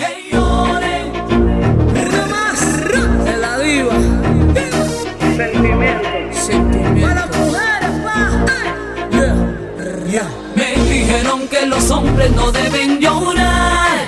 que lloren. De la diva. Sentimiento. Para las mujeres, pa. Me dijeron que los hombres no deben llorar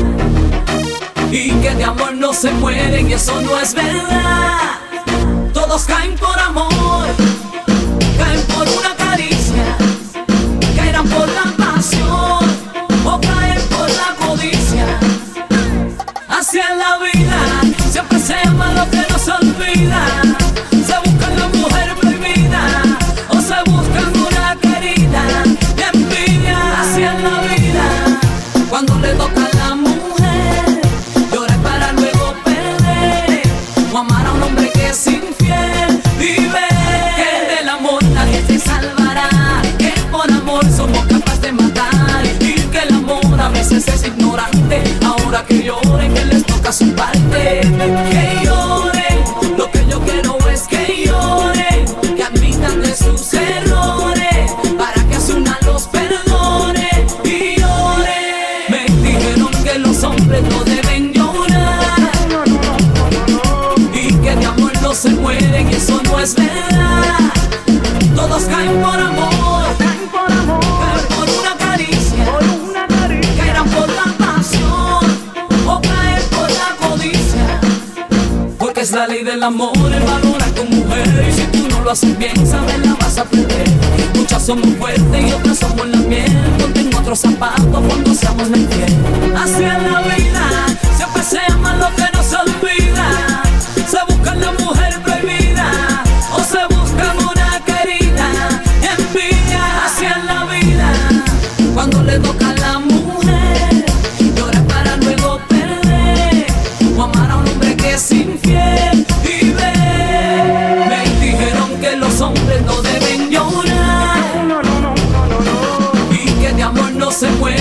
y que de amor no se mueren, y eso no es verdad. Todos caen por amor, caen por una caricia, caerán por la pasión o caen por la codicia. Así es la vida, siempre se ama lo que no se olvida. Se buscan la mujer prohibida o se buscan una querida de envidia. Así es la vida, cuando le toca a la mujer llorar para luego perder, o amar a un hombre que es infiel y ver que del amor nadie se salvará, que por amor somos capaces de matar, y que el amor a veces es ignorante. Ahora que lloren, que les toca su parte. Que lloren, lo que yo quiero es que lloren, que admitan de sus errores, para que así una los perdone y lloren. Me dijeron que los hombres no deben llorar y que de amor no se mueren, y eso no es verdad. Todos caen por amor, caen por una caricia, caerán por la pasión o caen por la codicia. Porque es la ley del amor, el valorar con mujer, y si tú no lo haces bien, sabes, la vas a perder. Muchas somos fuertes y otras somos la miel. Ponte en otros zapatos cuando seamos la infiel. Así es la vida, siempre se ama lo que no se olvida. Se busca la mujer prohibida o se busca una querida de envidia. Así es la vida, cuando le toca a la mujer llorar para luego perder, o amar a un hombre que es infiel y ver. Me dijeron que los hombres no deben llorar y que de amor no se muere,